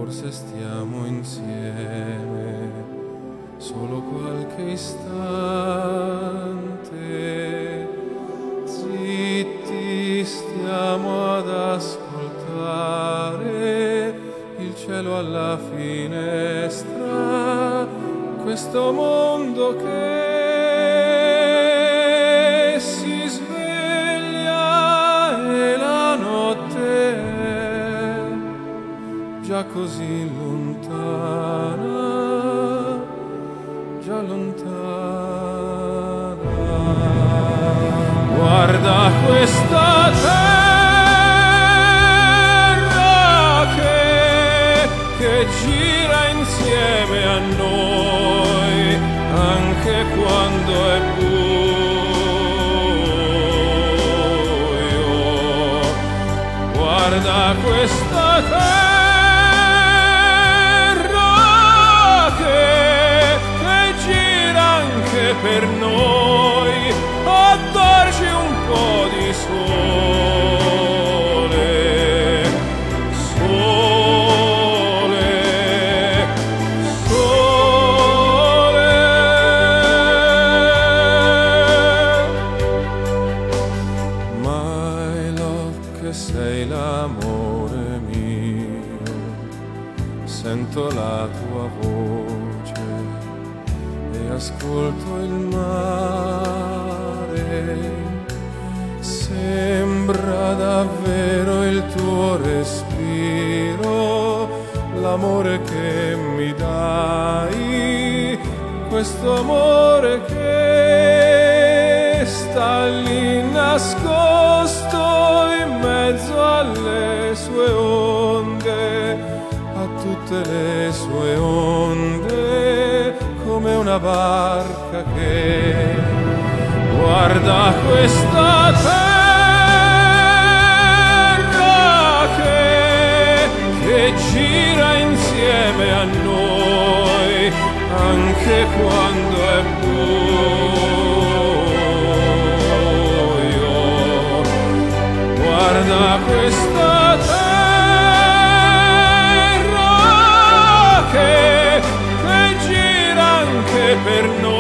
forse stiamo insieme solo qualche istante, zitti stiamo ad ascoltare il cielo alla finestra, questo mondo che si sveglia e la notte è già così lontana, già lontana. Guarda questa terra che gira insieme a noi anche quando è buio. Guarda questa terra che gira anche per noi, addarci un po' di sole, sole, sole. My love, che sei l'amore mio, sento la tua voce e ascolto il mare. Sembra davvero il tuo respiro, l'amore che mi dai, questo amore che sta lì nascosto in mezzo alle sue onde, a tutte le sue onde, come una barca che guarda questa terra che gira insieme a noi anche quando è buio. Guarda questa terra che gira anche per noi